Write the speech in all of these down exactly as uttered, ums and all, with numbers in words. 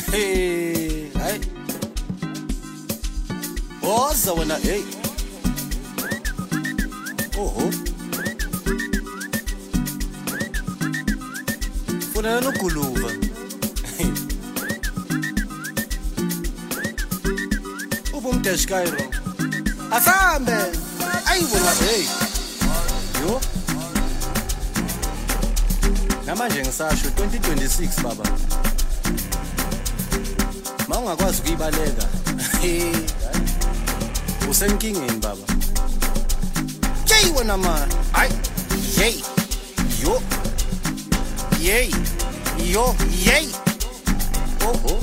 Hey, hayi. Woza wena hey. Oho. Funa nokuluva. Ubumtesh Cairo. Asambe. Ayi wena hey. Yo. Namanje ngisasho twenty twenty-six baba. Mawungakwazi ukuyibaleka. Hey. Usenkingeni baba. Hey wena man. Ay. Hey. Yo. Yey. Yo. Yey. Oho.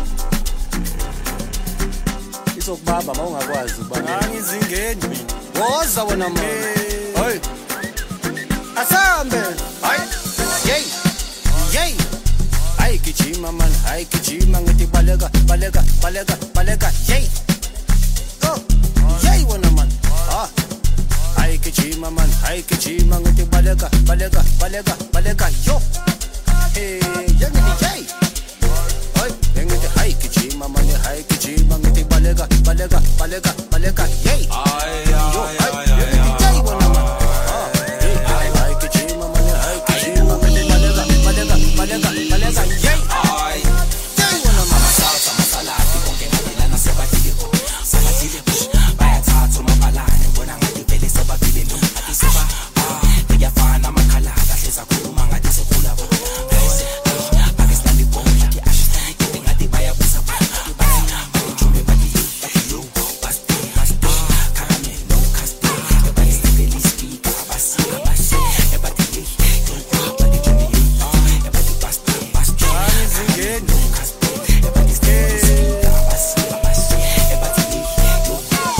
Isokubaba mawungakwazi ukubana. Angizingeni mina. Woza wena man. Hey. Asambe. Ay. Yey. Yey. Ay gijima man, ay gijima ngithi baleka, baleka, baleka, baleka. Yey. Oh. Yey wena man. Ah. Ay gijima man, ay gijima ngithi baleka, baleka, baleka, baleka. Yo. Hey, yangithi yey. Ay, yangithi ay gijima man, ay gijima ngithi baleka, baleka, baleka, baleka. Yey. Ay yo, ay yangithi yey wena man. Ah. Ay ay gijima man, ay gijima ngithi baleka, baleka, baleka, baleka. Yey. Ay. Yey wena man. Salsa masalati konke ngadilana sebathile ko. Sebathile push. Bayathatha umabalane bona ngathi vele sebaphile lo. Athi seba. Ah, ngiyafana amakhala kahle sakhuluma ngathi sekhula bo. Pakistan ibomb ngathi ash. Into ngathi bayabuza ba. Bathi bayijume bathi bathi yo. Basti basti. Caramel no casti. Bathi sibeli speaker basi basi. Bathi bathi jume yo. Bathi basti basti. Angizingeni. Bathi sibeli speaker basi basi. Bathi yo.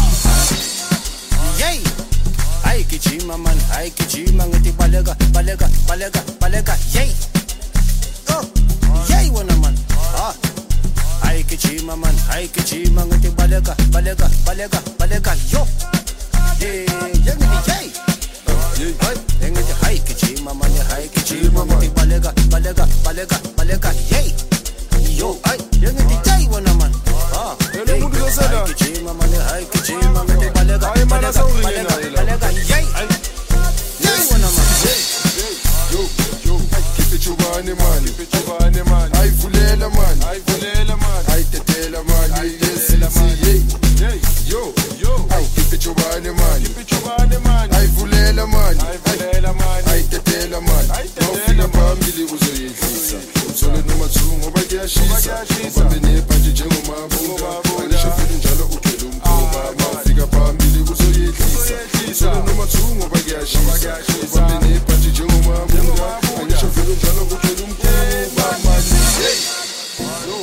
Yey. Ay gijima man, ay gijima ngithi baleka, baleka, baleka, baleka. Yey. Oh. Yey wena man. Ah. Ay gijima man, ay gijima ngithi baleka, baleka, baleka, baleka. Yo. Hey, yangithi yey. Hey, yangithi ay gijima man, ay gijima ngithi baleka, baleka, baleka, baleka. Yey. Yo, ay yangithi yey wena man. Ah. Yena umuntu losela. Ay gijima man, ay gijima ngithi baleka, Hayi mana baleka, sawuringena baleka, la. baleka. Yey. Yey wena man. Yo, yo, keep it chubane man, keep it chubane man. Ay vulela man, ay vulela man. Ay tetela man, ay tetela man. Yey, yo, yo. Ay keep it chubane man, keep it chubane man. Ay vulela man, ay vulela man. Ay tetela man, ay tetela man. Phambili uzoyehlisa, usole noma thungo bakuyashisa. Ubambe nepanje njengomabunga, angisho futhi njalo uthwele umphunga. Mawufika phambili uzoyehlisa, usole noma thungo bakuyashisa. Ubambe nepanje njengomabunga, angisho futhi njalo uthwele umphunga. Manje hey. Yo.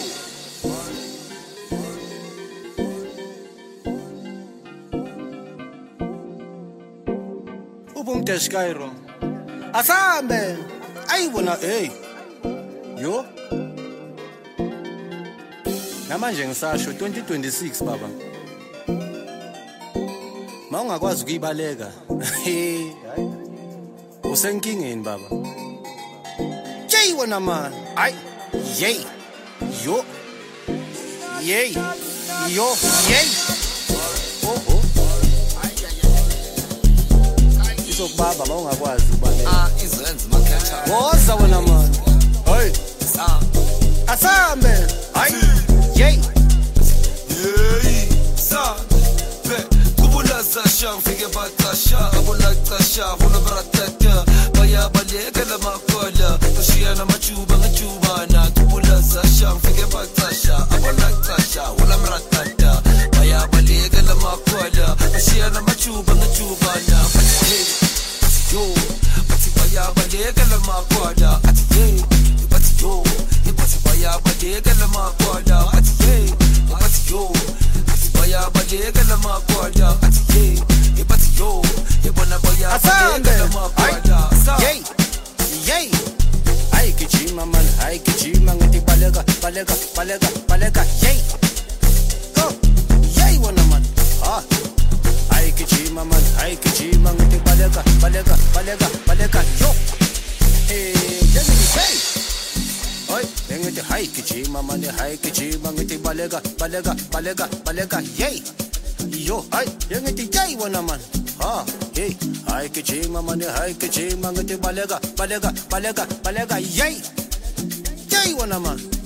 Ubumtesh Cairo. Asambe. Ayi wena hey. Yo. Namanje ngisasho twenty twenty-six baba. Mawungakwazi ukuyibaleka. Hey, hayi. Usenkingeni baba. Yey wena man. Ay. Yey. Yo. Yey. Yo. Yey. Oho. Isokubaba mawungakwazi ukubaleka. Ah, izenzi makhetha. Woza wena man. Hey. Ah, Asambe. Ay. Yey. hey, sa, be, kubula zasha, fike batasha, abula tasha, hula baratata, baya baleka la makola, toshia na machuba machuba na kubula zasha, fike batasha, abula tasha, hula baratata, baya baleka la makola, toshia na machuba machuba na, hey, yo, bati baya baleka la makola, hey, bati yo, bati baya baleka la makola, hey, bati yo, bati baya baleka la makola, hey, bati yo, bona baya baleka la makola, yey, yey. Ay gijima man, ay gijima ngithi baleka, baleka, baleka, baleka. Yey. Oh, yey wena man. Ah. Ay gijima man, ay gijima ngithi baleka, baleka, baleka, baleka. Yo. Hey, yangithi hey. Oy. Engithi hayi gijima manje hayi gijima ngithi baleka baleka baleka baleka yey yo hayi engithi yey wona man ha hey hayi gijima manje hayi gijima ngithi baleka baleka baleka baleka yey yey wona man